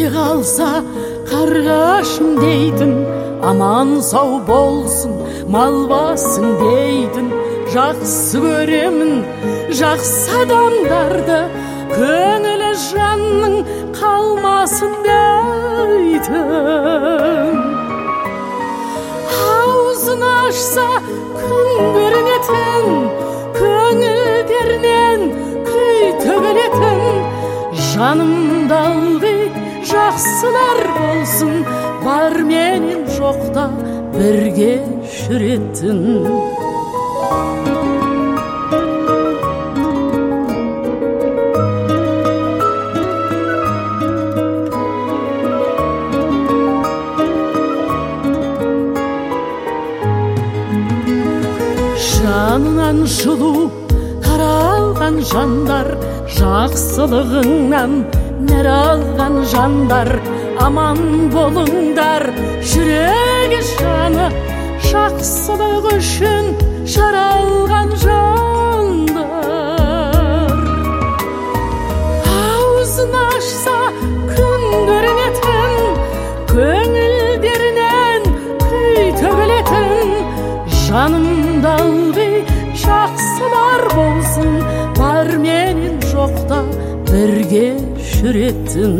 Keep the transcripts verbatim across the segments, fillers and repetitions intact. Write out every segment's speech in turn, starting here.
кете қалса қарғашым дейтін, аман сау болсын мал басың дейтін. Жақсы көремін жақсы адамдарды, көңілі жанның қалмасын дейтін. Аузын ашса күн көрінетін, көңілдерінен күй төгілетін. Жанымда ылғи жақсылар болсын, бар менен жоқта бірге жүретін. Жанынан жылу таралған жандар, жақсылығыңнан нәр алған жандар, аман болыңдар. Жүрегі жаны жақсылық үшін жаралған жандар. Аузын ашса күн көрінетін, көңілдерінен күй төгілетін. Жанымда ылғи жақсылар болсын, бар менен жоқта бірге жүретін.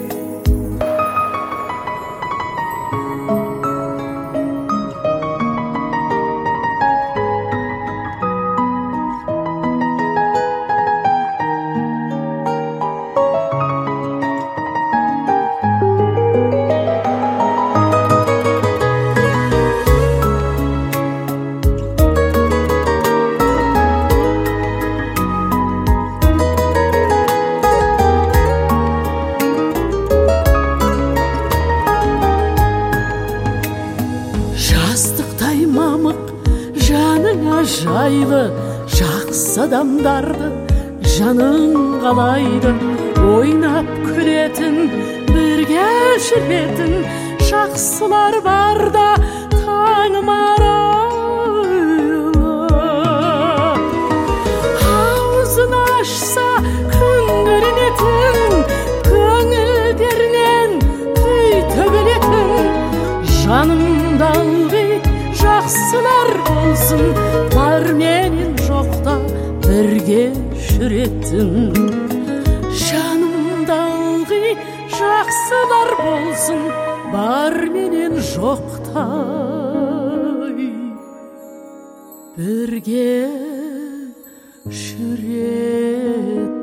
Жастықтай мамық жаныңа жайлы, жақсы адамдарды жаның қалайды. Ойнап күлетін, бірге жүретін жақсылар барда таңым арайлы. Аузын ашса күн көрінетін, көңілдерінен күй төгілетін. Жанымда ылғи жақсылар болсын, бар менен жоқта бірге жүретін. Жанымда ылғи жақсылар болсын, бар менен жоқта бірге жүретін.